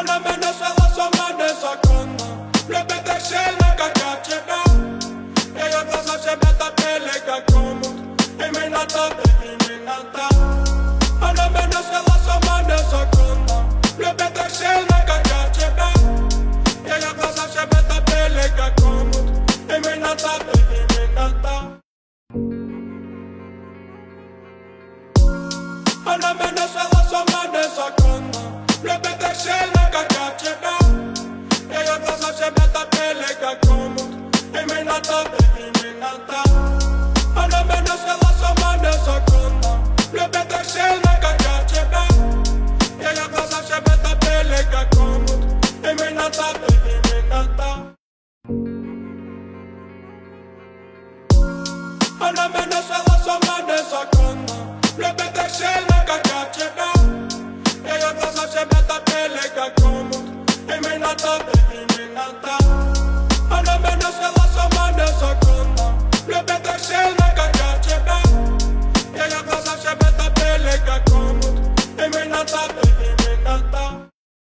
Она мене села сама незаконно. Любит так сильно, как я тебя. Ее глаза в себе топили, как омут. Именно так. Она мене села сама незаконно. Любит так сильно, как я тебя. Ее глаза в себе топили, как омут. Именно так. Она мене села сама незаконно. Любит так сильно, как я тебя. Ее глаза в себе топили, как омут. Именно так. Она мене села сама незаконно. Любит так сильно, как я тебя. Ее глаза в себе топили, как омут. Именно так. Она мене села сама незаконно. Любит так сильно, как я тебя. Ее глаза в себе топили, как омут. Именно так.